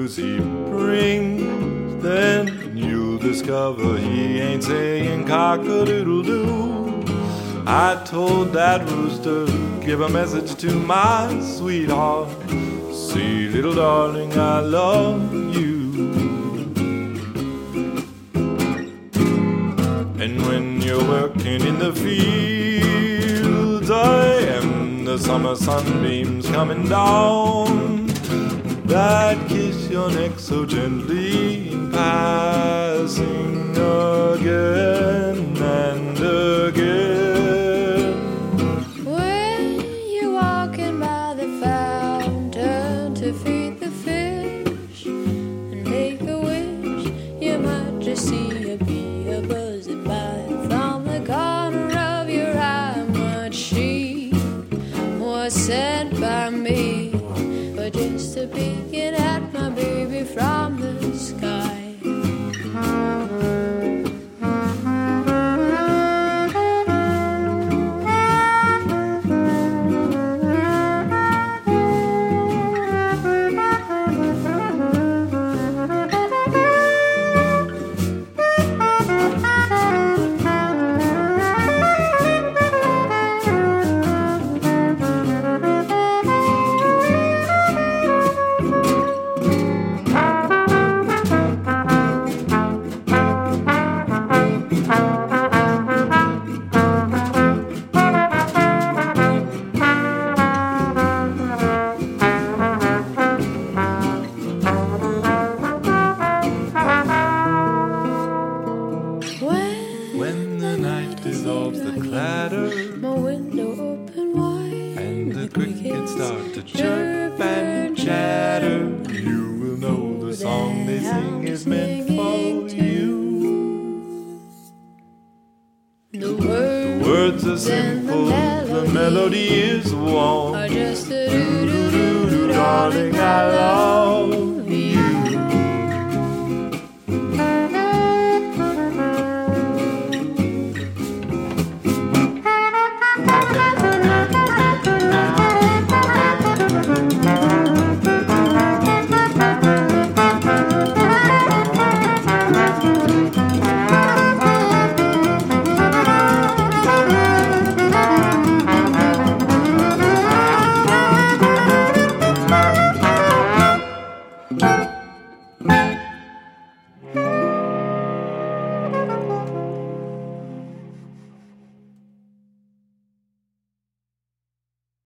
news he brings, then you'll discover he ain't saying cock-a-doodle-doo. I told that rooster, give a message to my sweetheart. See, little darling, I love you. And when you're working in the fields, I am the summer sunbeams coming down that kiss your neck so gently in passing again and again. When you're walking by the fountain to feed the fish and make a wish, you might just see a bee a buzzing by from the corner of your eye. Much she was sent by me, but just to peek it at my baby from the sky. When the night dissolves the clatter, my window open wide, and the crickets start to chirp and chatter, you will know the song they sing is meant for you. The Words are simple, the melody is warm. are just a doo-doo-doo-doo, Darling, I love